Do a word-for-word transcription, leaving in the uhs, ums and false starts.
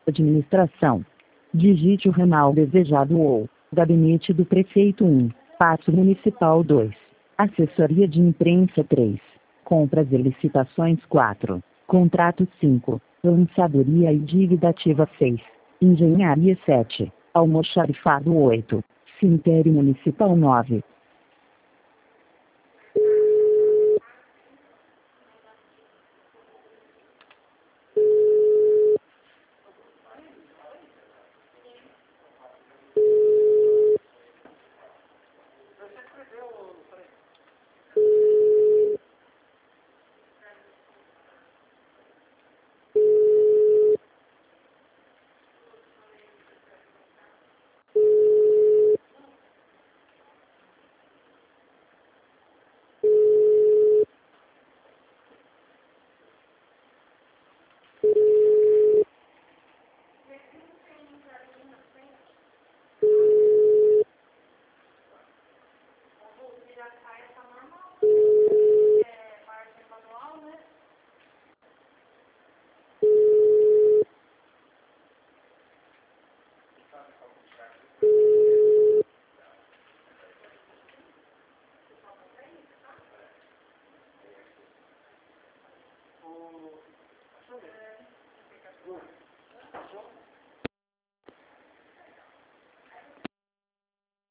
Administração. Digite o ramal desejado ou Gabinete do Prefeito um, Pátio Municipal dois, Assessoria de Imprensa três, Compras e Licitações quatro, Contrato cinco, Lançadoria e Dívida Ativa seis, Engenharia sete, Almoxarifado oito, Cemitério Municipal nove.